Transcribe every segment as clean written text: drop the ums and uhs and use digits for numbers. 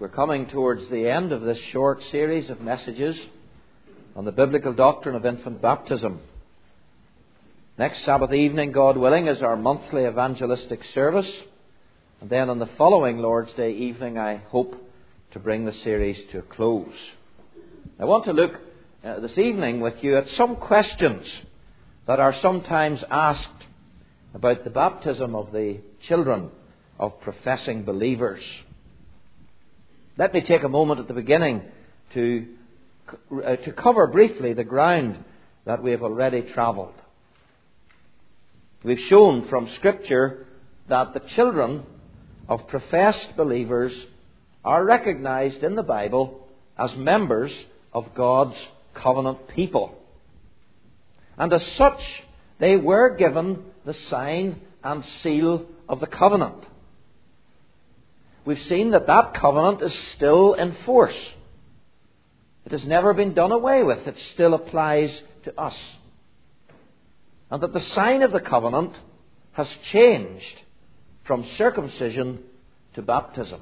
We're coming towards the end of this short series of messages on the biblical doctrine of infant baptism. Next Sabbath evening, God willing, is our monthly evangelistic service. And then on the following Lord's Day evening, I hope to bring the series to a close. I want to look this evening with you at some questions that are sometimes asked about the baptism of the children of professing believers. Let me take a moment at the beginning to cover briefly the ground that we have already travelled. We've shown from Scripture that the children of professed believers are recognized in the Bible as members of God's covenant people. And as such, they were given the sign and seal of the covenant. We've seen that that covenant is still in force. It has never been done away with. It still applies to us. And that the sign of the covenant has changed from circumcision to baptism.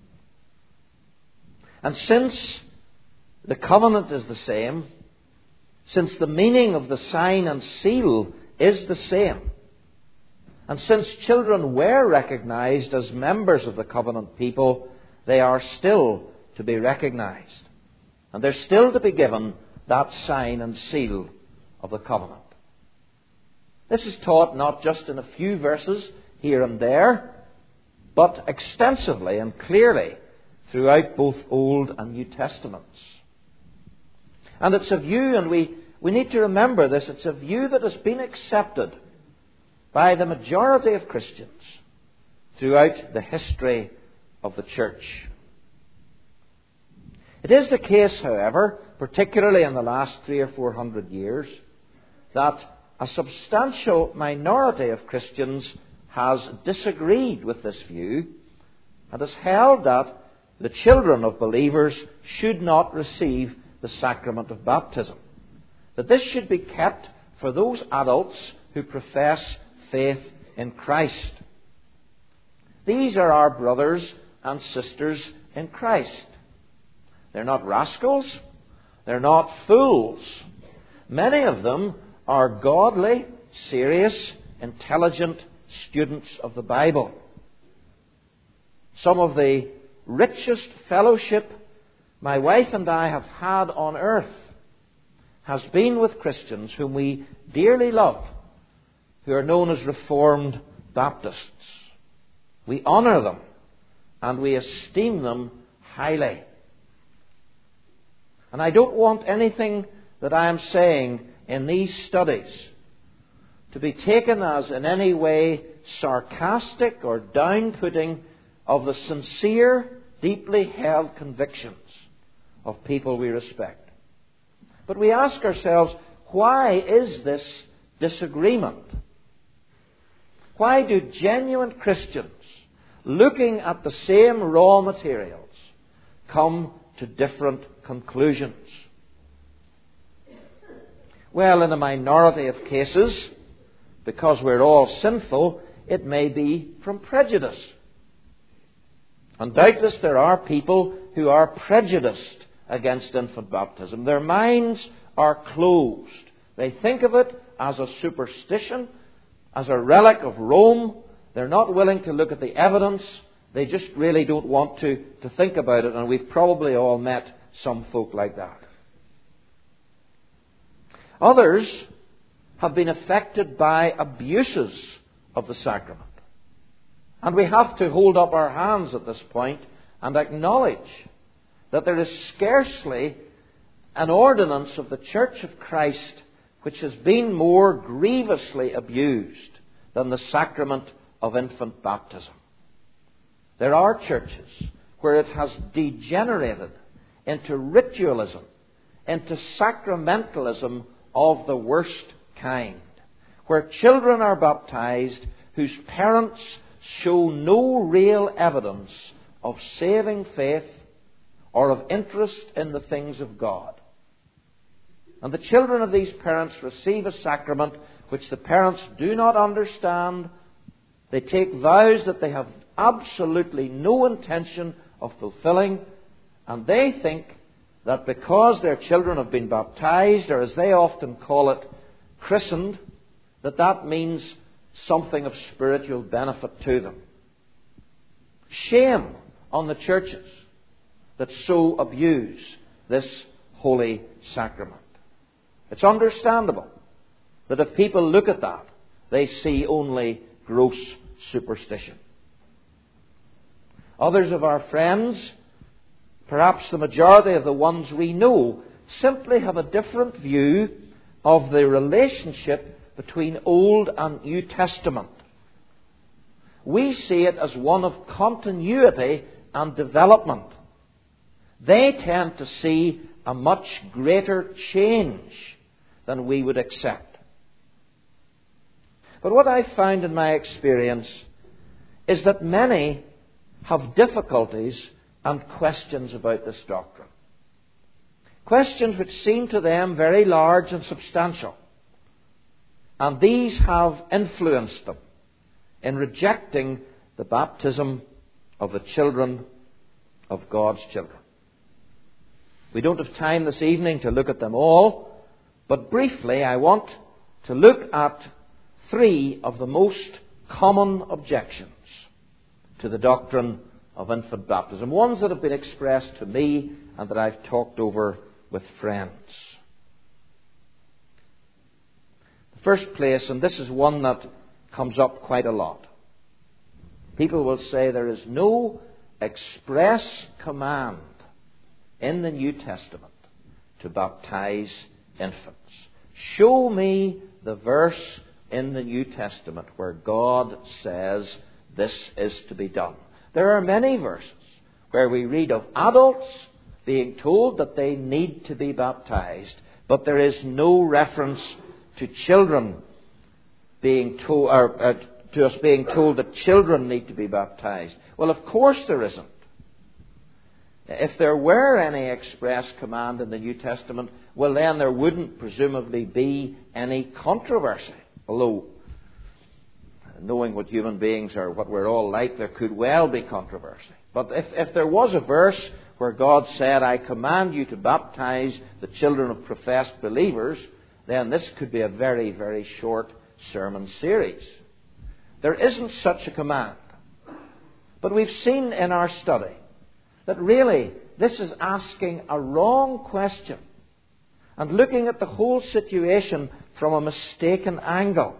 And since the covenant is the same, since the meaning of the sign and seal is the same, and since children were recognized as members of the covenant people, they are still to be recognized. And they're still to be given that sign and seal of the covenant. This is taught not just in a few verses here and there, but extensively and clearly throughout both Old and New Testaments. And it's a view, and we need to remember this, it's a view that has been accepted by the majority of Christians throughout the history of the church. It is the case, however, particularly in the last 300 or 400 years, that a substantial minority of Christians has disagreed with this view and has held that the children of believers should not receive the sacrament of baptism. That this should be kept for those adults who profess faith in Christ. These are our brothers and sisters in Christ. They're not rascals. They're not fools. Many of them are godly, serious, intelligent students of the Bible. Some of the richest fellowship my wife and I have had on earth has been with Christians whom we dearly love, who are known as Reformed Baptists. We honour them and we esteem them highly. And I don't want anything that I am saying in these studies to be taken as in any way sarcastic or down-putting of the sincere, deeply held convictions of people we respect. But we ask ourselves, why is this disagreement? Why do genuine Christians, looking at the same raw materials, come to different conclusions? Well, in a minority of cases, because we're all sinful, it may be from prejudice. And doubtless there are people who are prejudiced against infant baptism. Their minds are closed. They think of it as a superstition, as a relic of Rome. They're not willing to look at the evidence. They just really don't want to think about it. And we've probably all met some folk like that. Others have been affected by abuses of the sacrament. And we have to hold up our hands at this point and acknowledge that there is scarcely an ordinance of the Church of Christ which has been more grievously abused than the sacrament of infant baptism. There are churches where it has degenerated into ritualism, into sacramentalism of the worst kind, where children are baptized whose parents show no real evidence of saving faith or of interest in the things of God. And the children of these parents receive a sacrament which the parents do not understand. They take vows that they have absolutely no intention of fulfilling, And they think that because their children have been baptized, or as they often call it, christened, that means something of spiritual benefit to them. Shame on the churches that so abuse this holy sacrament. It's understandable that if people look at that, they see only gross superstition. Others of our friends, perhaps the majority of the ones we know, simply have a different view of the relationship between Old and New Testament. We see it as one of continuity and development. They tend to see a much greater change than we would accept. But what I find in my experience is that many have difficulties and questions about this doctrine. Questions which seem to them very large and substantial. And these have influenced them in rejecting the baptism of the children of God's children. We don't have time this evening to look at them all, but briefly I want to look at 3 of the most common objections to the doctrine of infant baptism, ones that have been expressed to me and that I've talked over with friends. The first place, and this is one that comes up quite a lot, people will say there is no express command in the New Testament to baptize infants. Show me the verse in the New Testament where God says this is to be done. There are many verses where we read of adults being told that they need to be baptized, but there is no reference to children being told, to us being told that children need to be baptized. Well, of course there isn't. If there were any express command in the New Testament, well then there wouldn't presumably be any controversy. Although, knowing what human beings are, what we're all like, there could well be controversy. But if there was a verse where God said, I command you to baptize the children of professed believers, then this could be a very, very short sermon series. There isn't such a command. But we've seen in our study that really this is asking a wrong question and looking at the whole situation from a mistaken angle.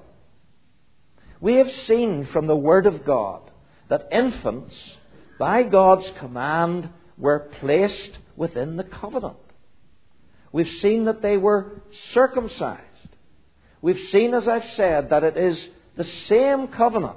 We have seen from the Word of God that infants, by God's command, were placed within the covenant. We've seen that they were circumcised. We've seen, as I've said, that it is the same covenant.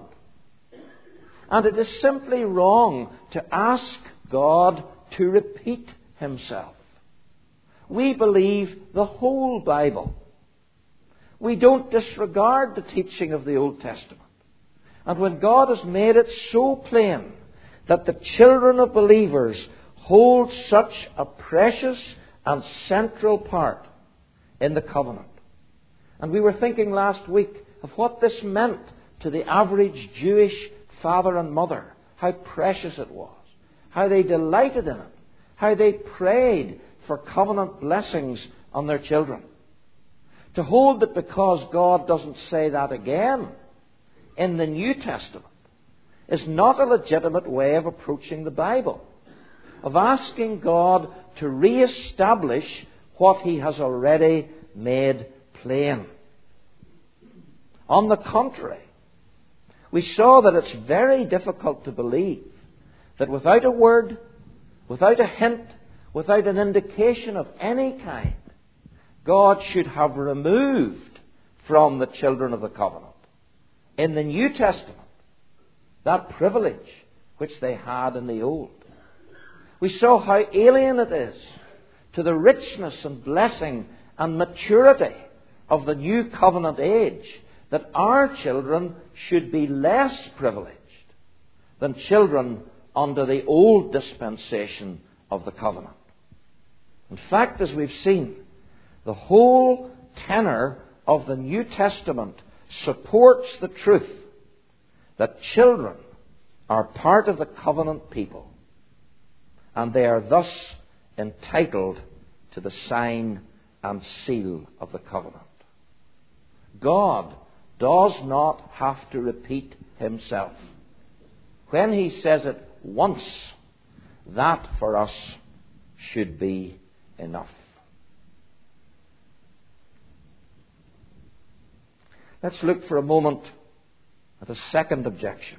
And it is simply wrong to ask God to repeat Himself. We believe the whole Bible. We don't disregard the teaching of the Old Testament. And when God has made it so plain that the children of believers hold such a precious and central part in the covenant. And we were thinking last week of what this meant to the average Jewish father and mother, how precious it was, how they delighted in it, how they prayed for covenant blessings on their children. To hold that because God doesn't say that again in the New Testament is not a legitimate way of approaching the Bible, of asking God to re-establish what He has already made plain. On the contrary, we saw that it's very difficult to believe that without a word, without a hint, without an indication of any kind, God should have removed from the children of the covenant in the New Testament that privilege which they had in the Old. We saw how alien it is to the richness and blessing and maturity of the new covenant age that our children should be less privileged than children under the old dispensation of the covenant. In fact, as we've seen, the whole tenor of the New Testament supports the truth that children are part of the covenant people, and they are thus entitled to the sign and seal of the covenant. God does not have to repeat himself. When he says it once, that for us should be enough. Let's look for a moment at a second objection.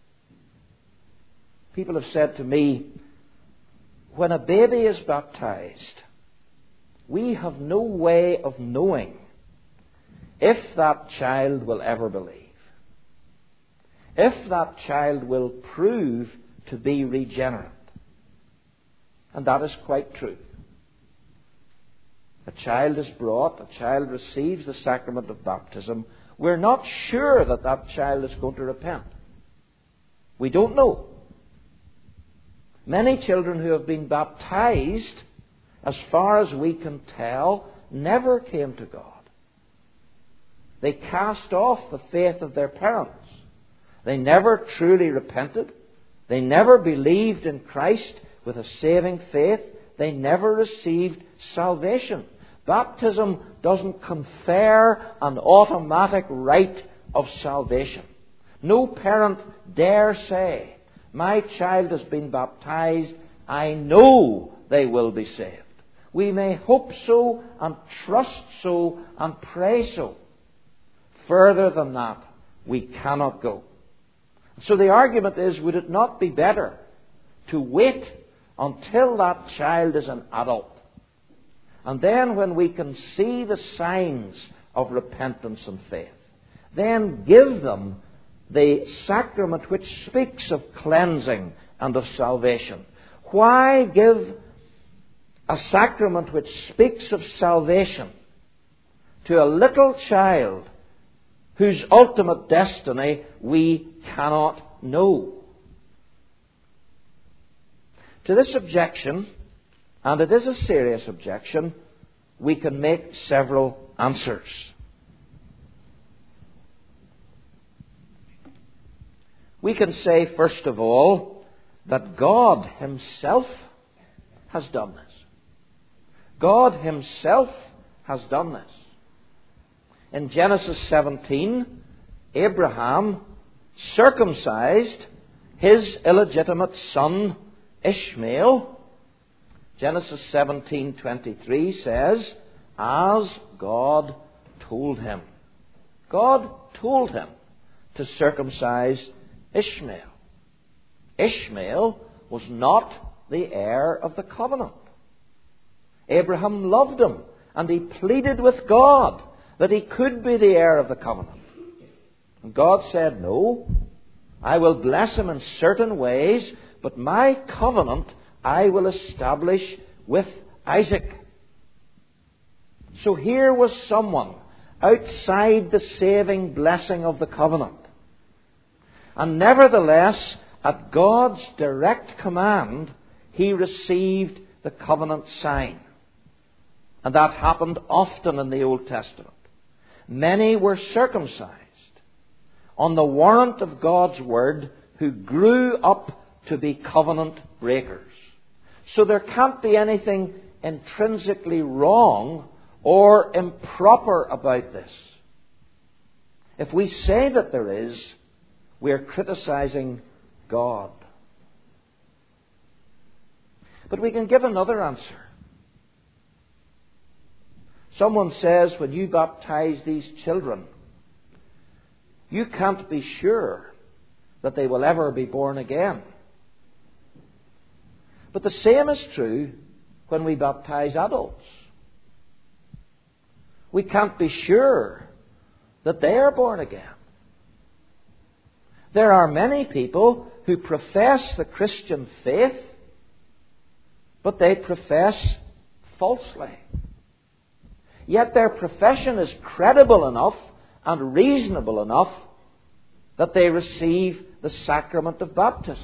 People have said to me, when a baby is baptized, we have no way of knowing if that child will ever believe, if that child will prove to be regenerate. And that is quite true. A child is brought, a child receives the sacrament of baptism. We're not sure that that child is going to repent. We don't know. Many children who have been baptized, as far as we can tell, never came to God. They cast off the faith of their parents. They never truly repented. They never believed in Christ with a saving faith. They never received salvation. Baptism doesn't confer an automatic right of salvation. No parent dare say, my child has been baptized, I know they will be saved. We may hope so and trust so and pray so. Further than that, we cannot go. So the argument is, would it not be better to wait until that child is an adult? And then when we can see the signs of repentance and faith, then give them the sacrament which speaks of cleansing and of salvation. Why give a sacrament which speaks of salvation to a little child whose ultimate destiny we cannot know? To this objection, and it is a serious objection, we can make several answers. We can say, first of all, that God himself has done this. God himself has done this. In Genesis 17, Abraham circumcised his illegitimate son Ishmael. Genesis 17:23 says, as God told him. God told him to circumcise Ishmael. Ishmael was not the heir of the covenant. Abraham loved him, and he pleaded with God that he could be the heir of the covenant. And God said, no, I will bless him in certain ways, but my covenant I will establish with Isaac. So here was someone outside the saving blessing of the covenant. And nevertheless, at God's direct command, he received the covenant sign. And that happened often in the Old Testament. Many were circumcised on the warrant of God's word who grew up to be covenant breakers. So there can't be anything intrinsically wrong or improper about this. If we say that there is, we are criticizing God. But we can give another answer. Someone says, when you baptize these children, you can't be sure that they will ever be born again. But the same is true when we baptize adults. We can't be sure that they are born again. There are many people who profess the Christian faith, but they profess falsely. Yet their profession is credible enough and reasonable enough that they receive the sacrament of baptism.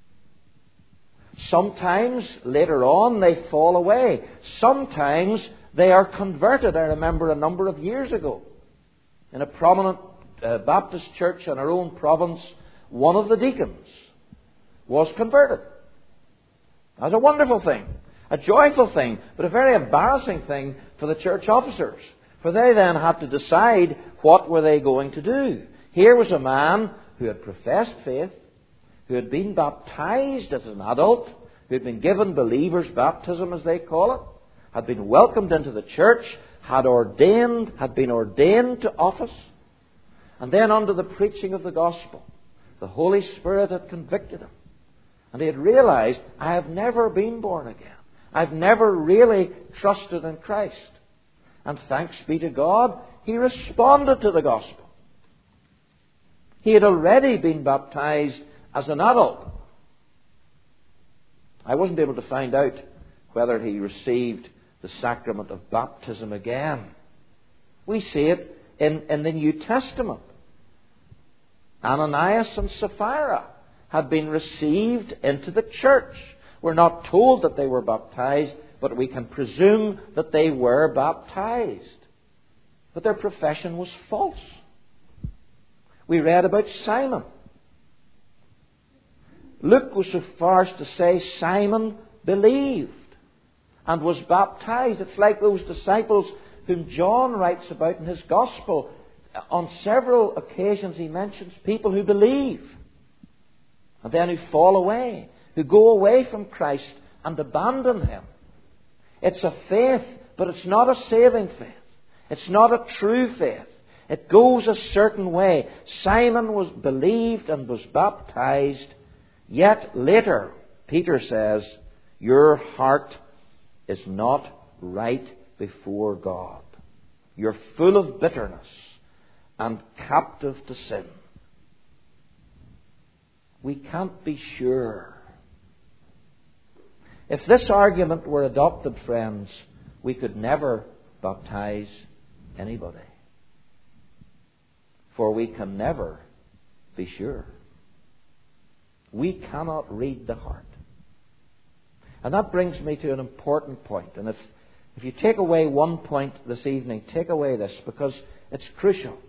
Sometimes, later on, they fall away. Sometimes they are converted. I remember a number of years ago, in a prominent Baptist church in our own province, one of the deacons was converted. That's a wonderful thing. A joyful thing, but a very embarrassing thing for the church officers. For they then had to decide what were they going to do. Here was a man who had professed faith, who had been baptized as an adult, who had been given believer's baptism, as they call it, had been welcomed into the church, had been ordained to office, and then under the preaching of the gospel, the Holy Spirit had convicted him. And he had realized, I have never been born again. I've never really trusted in Christ. And thanks be to God, he responded to the gospel. He had already been baptized as an adult. I wasn't able to find out whether he received the sacrament of baptism again. We see it in the New Testament. Ananias and Sapphira had been received into the church. We're not told that they were baptized, but we can presume that they were baptized. But their profession was false. We read about Simon. Luke was so far as to say Simon believed and was baptized. It's like those disciples whom John writes about in his gospel. On several occasions he mentions people who believe and then who fall away, who go away from Christ and abandon Him. It's a faith, but it's not a saving faith. It's not a true faith. It goes a certain way. Simon was believed and was baptized, yet later, Peter says, your heart is not right before God. You're full of bitterness and captive to sin. We can't be sure. If this argument were adopted, friends, we could never baptize anybody. For we can never be sure. We cannot read the heart. And that brings me to an important point. And if you take away one point this evening, take away this, because it's crucial.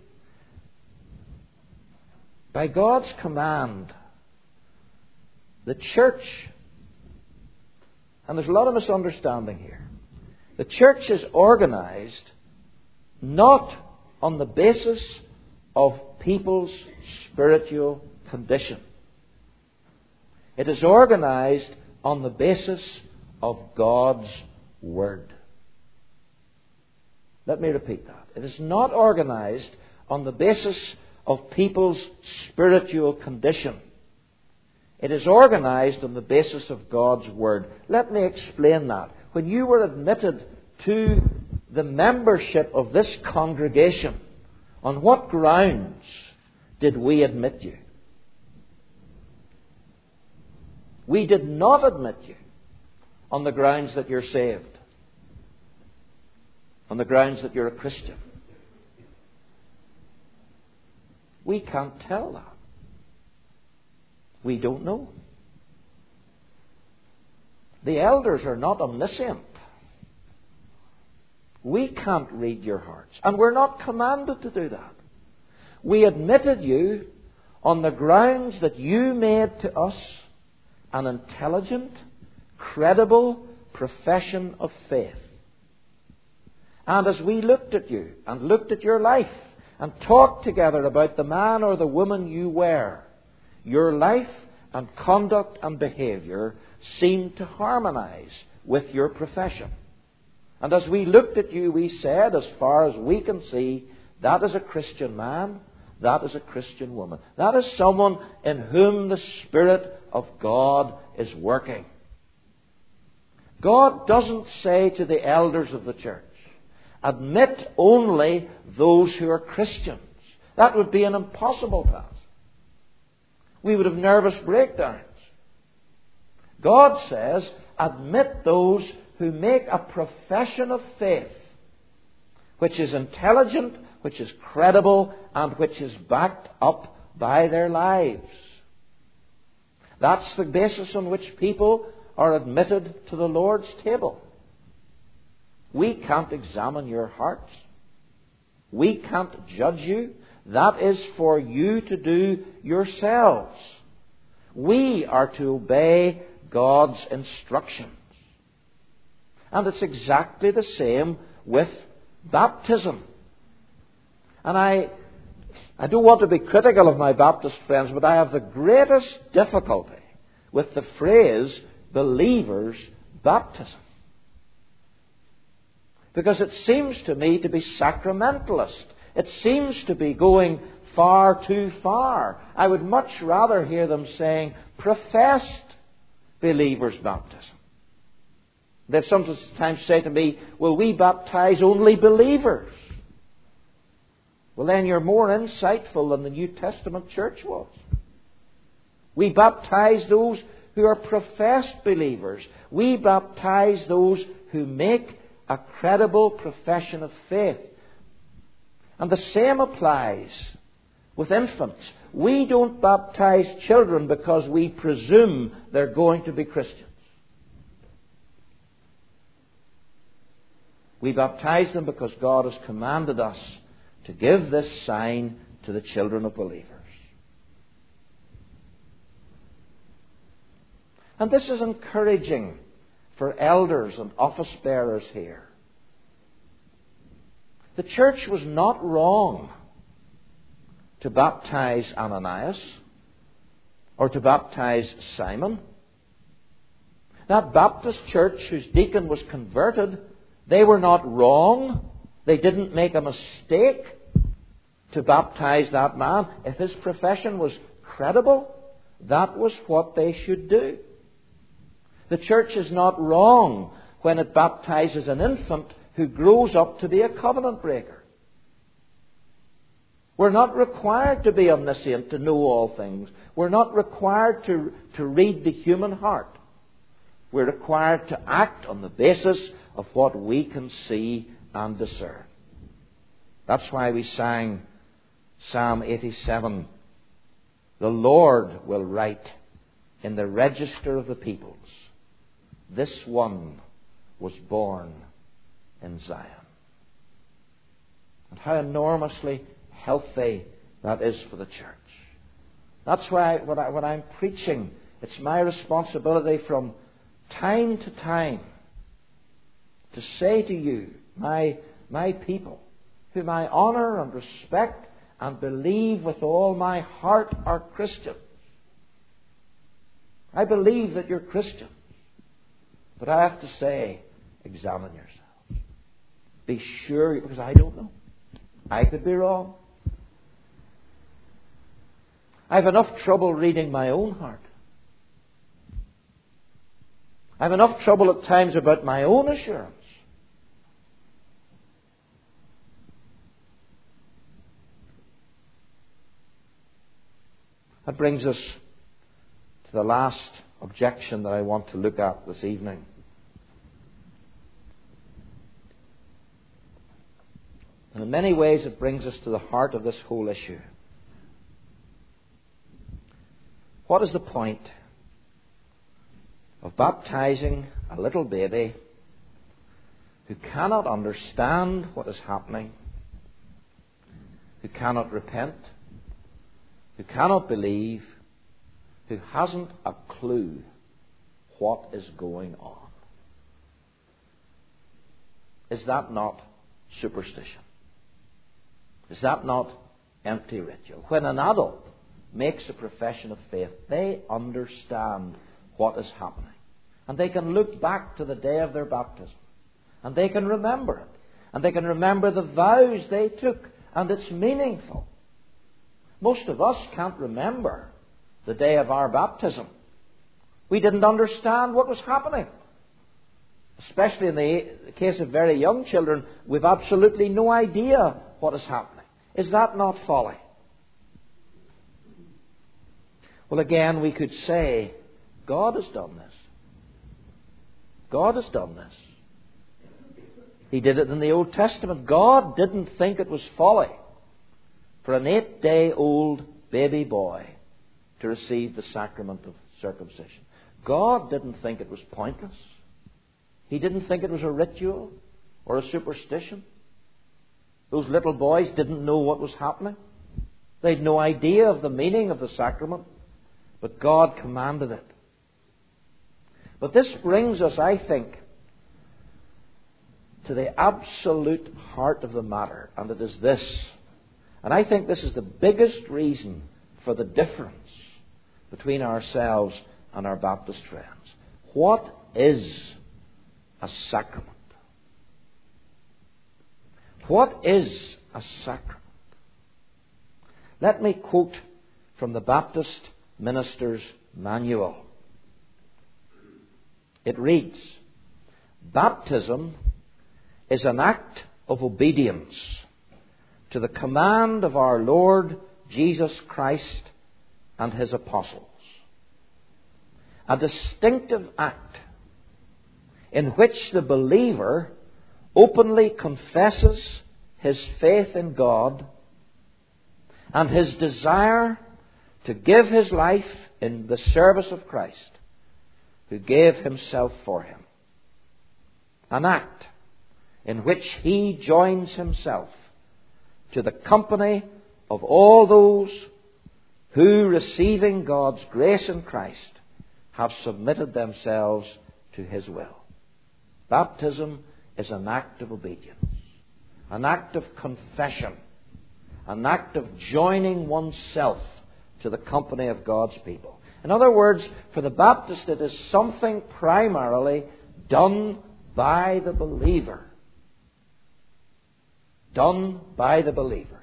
By God's command, the church, and there's a lot of misunderstanding here, the church is organized not on the basis of people's spiritual condition. It is organized on the basis of God's Word. Let me repeat that. It is not organized on the basis of people's spiritual condition. It is organized on the basis of God's Word. Let me explain that. When you were admitted to the membership of this congregation, on what grounds did we admit you? We did not admit you on the grounds that you're saved, on the grounds that you're a Christian. We can't tell that. We don't know. The elders are not omniscient. We can't read your hearts. And we're not commanded to do that. We admitted you on the grounds that you made to us an intelligent, credible profession of faith. And as we looked at you and looked at your life and talked together about the man or the woman you were, your life and conduct and behavior seemed to harmonize with your profession. And as we looked at you, we said, as far as we can see, that is a Christian man, that is a Christian woman. That is someone in whom the Spirit of God is working. God doesn't say to the elders of the church, admit only those who are Christians. That would be an impossible task. We would have nervous breakdowns. God says, admit those who make a profession of faith, which is intelligent, which is credible, and which is backed up by their lives. That's the basis on which people are admitted to the Lord's table. We can't examine your hearts. We can't judge you. That is for you to do yourselves. We are to obey God's instructions. And it's exactly the same with baptism. And I don't want to be critical of my Baptist friends, but I have the greatest difficulty with the phrase believer's baptism. Because it seems to me to be sacramentalist. It seems to be going far too far. I would much rather hear them saying professed believer's baptism. They sometimes say to me, "Will we baptize only believers?" Well, then you're more insightful than the New Testament church was. We baptize those who are professed believers. We baptize those who make a credible profession of faith. And the same applies with infants. We don't baptize children because we presume they're going to be Christians. We baptize them because God has commanded us to give this sign to the children of believers. And this is encouraging for elders and office bearers here. The church was not wrong to baptize Ananias or to baptize Simon. That Baptist church whose deacon was converted, they were not wrong. They didn't make a mistake to baptize that man. If his profession was credible, that was what they should do. The church is not wrong when it baptizes an infant who grows up to be a covenant breaker. We're not required to be omniscient to know all things. We're not required to read the human heart. We're required to act on the basis of what we can see and discern. That's why we sang Psalm 87, "The Lord will write in the register of the peoples, this one was born in Zion." And how enormously healthy that is for the church. That's why when I'm preaching, it's my responsibility from time to time to say to you, my people, whom I honour and respect and believe with all my heart are Christians. I believe that you're Christians. But I have to say, examine yourselves. Be sure, because I don't know. I could be wrong. I have enough trouble reading my own heart. I have enough trouble at times about my own assurance. That brings us to the last objection that I want to look at this evening. And in many ways it brings us to the heart of this whole issue. What is the point of baptizing a little baby who cannot understand what is happening, who cannot repent, who cannot believe, who hasn't a clue what is going on? Is that not superstition? Is that not empty ritual? When an adult makes a profession of faith, they understand what is happening. And they can look back to the day of their baptism. And they can remember it. And they can remember the vows they took. And it's meaningful. Most of us can't remember the day of our baptism. We didn't understand what was happening. Especially in the case of very young children, we've absolutely no idea what is happening. Is that not folly? Well, again, we could say, God has done this. God has done this. He did it in the Old Testament. God didn't think it was folly for an 8-day-old baby boy to receive the sacrament of circumcision. God didn't think it was pointless. He didn't think it was a ritual or a superstition. Those little boys didn't know what was happening. They had no idea of the meaning of the sacrament. But God commanded it. But this brings us, I think, to the absolute heart of the matter, and it is this. And I think this is the biggest reason for the difference between ourselves and our Baptist friends. What is a sacrament? What is a sacrament? Let me quote from the Baptist Minister's Manual. It reads, "Baptism is an act of obedience to the command of our Lord Jesus Christ and His apostles. A distinctive act in which the believer openly confesses his faith in God and his desire to give his life in the service of Christ, who gave Himself for him. An act in which he joins himself to the company of all those who, receiving God's grace in Christ, have submitted themselves to His will." Baptism is an act of obedience, an act of confession, an act of joining oneself to the company of God's people. In other words, for the Baptist, it is something primarily done by the believer. Done by the believer.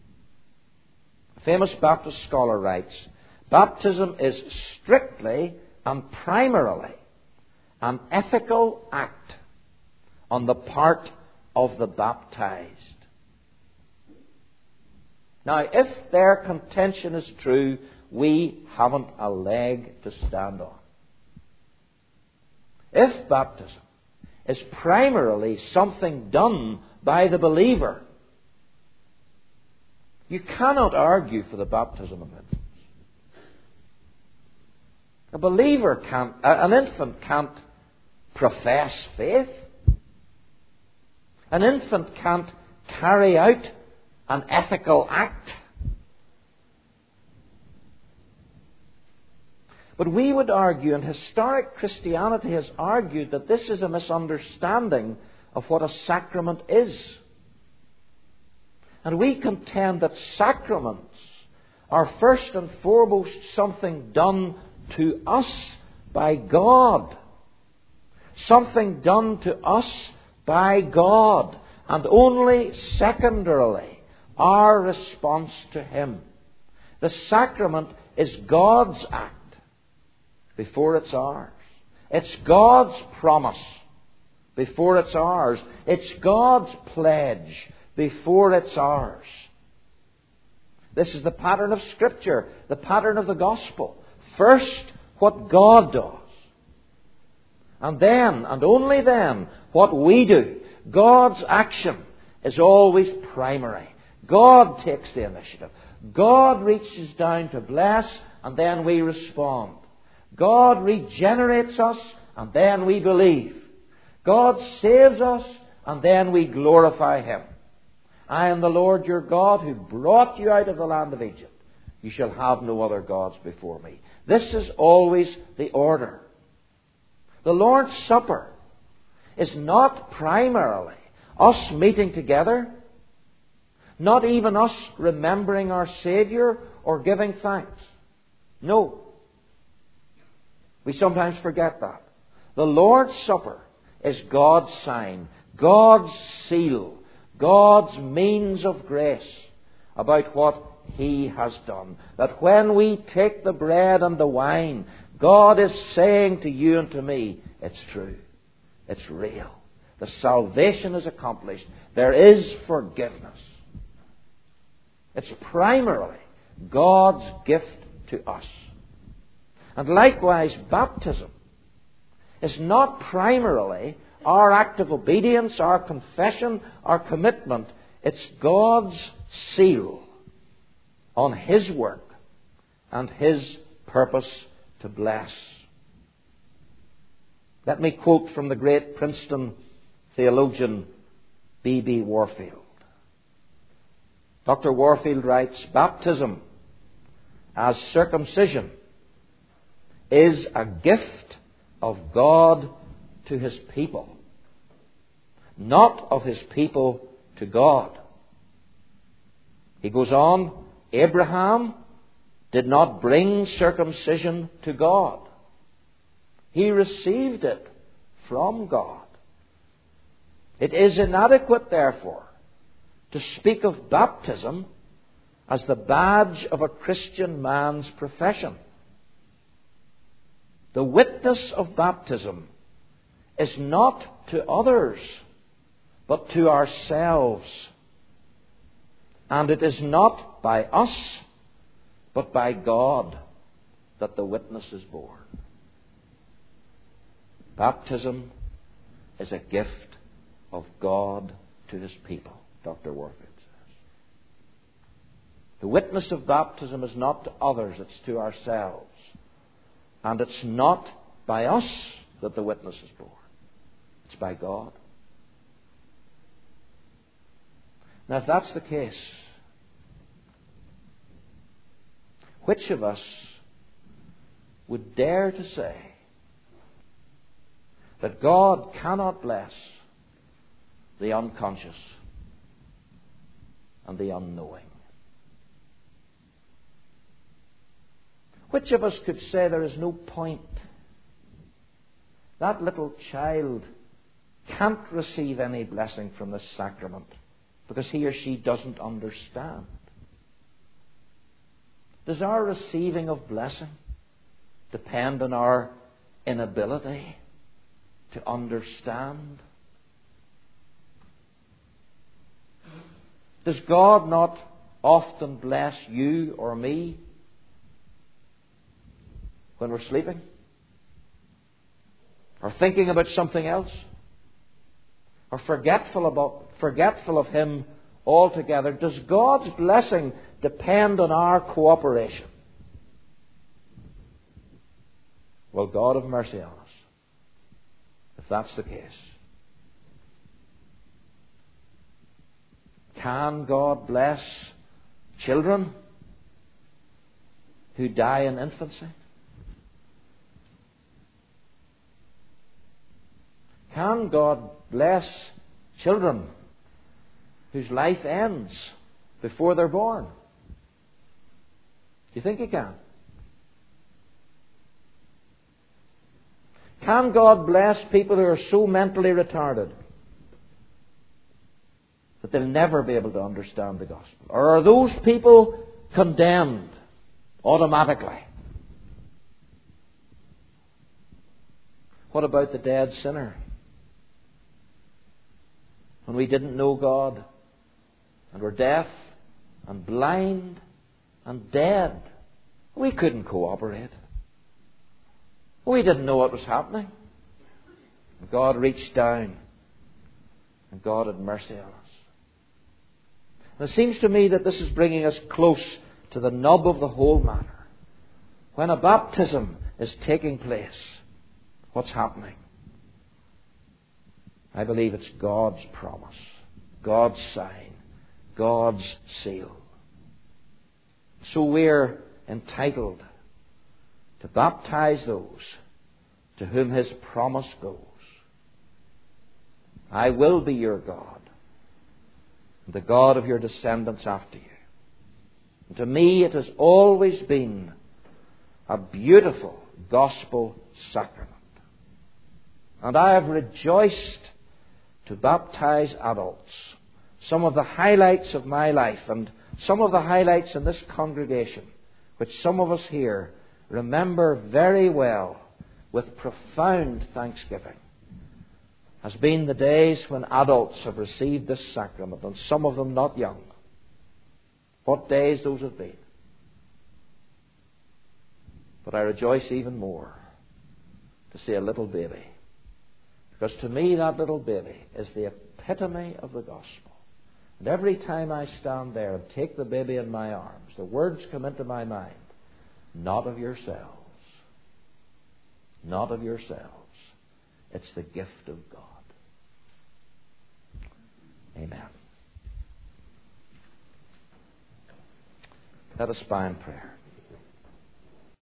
A famous Baptist scholar writes, "Baptism is strictly and primarily an ethical act on the part of the baptized." Now, if their contention is true, we haven't a leg to stand on. If baptism is primarily something done by the believer, you cannot argue for the baptism of infants. A believer can't, an infant can't profess faith. An infant can't carry out an ethical act. But we would argue, and historic Christianity has argued, that this is a misunderstanding of what a sacrament is. And we contend that sacraments are first and foremost something done to us by God. Something done to us by God, and only secondarily our response to Him. The sacrament is God's act before it's ours. It's God's promise before it's ours. It's God's pledge before it's ours. This is the pattern of Scripture, the pattern of the Gospel. First, what God does. And then, and only then, what we do. God's action is always primary. God takes the initiative. God reaches down to bless, and then we respond. God regenerates us, and then we believe. God saves us, and then we glorify Him. "I am the Lord your God who brought you out of the land of Egypt. You shall have no other gods before me." This is always the order. The Lord's Supper is not primarily us meeting together, not even us remembering our Saviour or giving thanks. No. We sometimes forget that. The Lord's Supper is God's sign, God's seal, God's means of grace about what He has done. That when we take the bread and the wine, God is saying to you and to me, it's true. It's real. The salvation is accomplished. There is forgiveness. It's primarily God's gift to us. And likewise, baptism is not primarily our act of obedience, our confession, our commitment. It's God's seal on His work and His purpose to bless. Let me quote from the great Princeton theologian B.B. Warfield. Dr. Warfield writes, "Baptism, as circumcision, is a gift of God to His people. not of his people to God. He goes on, Abraham did not bring circumcision to God. He received it from God. It is inadequate, therefore, to speak of baptism as the badge of a Christian man's profession. The witness of baptism is not to others, but to ourselves. And it is not by us, but by God that the witness is born. Baptism is a gift of God to his people, Dr. Warfield says. The witness of baptism is not to others, it's to ourselves. And it's not by us that the witness is born. It's by God. Now, if that's the case, which of us would dare to say that God cannot bless the unconscious and the unknowing? Which of us could say there is no point? That little child can't receive any blessing from this sacrament because he or she doesn't understand. Does our receiving of blessing depend on our inability to understand? Does God not often bless you or me when we're sleeping? Or thinking about something else? Or forgetful of Him altogether? Does God's blessing depend on our cooperation? Well, God have mercy on us, if that's the case. Can God bless children who die in infancy? Can God bless children whose life ends before they're born? Do you think He can? Can God bless people who are so mentally retarded that they'll never be able to understand the gospel? Or are those people condemned automatically? What about the dead sinner? When we didn't know God and were deaf and blind and dead, we couldn't cooperate. We didn't know what was happening. And God reached down and God had mercy on us. And it seems to me that this is bringing us close to the nub of the whole matter. When a baptism is taking place, what's happening? I believe it's God's promise, God's sign, God's seal. So we're entitled to baptize those to whom His promise goes. I will be your God, and the God of your descendants after you. And to me it has always been a beautiful gospel sacrament. And I have rejoiced to baptize adults. Some of the highlights of my life and some of the highlights in this congregation, which some of us here remember very well with profound thanksgiving, has been the days when adults have received this sacrament, and some of them not young. What days those have been. But I rejoice even more to see a little baby. Because to me that little baby is the epitome of the gospel. And every time I stand there and take the baby in my arms, the words come into my mind. Not of yourselves. Not of yourselves. It's the gift of God. Amen. Let us bow in prayer.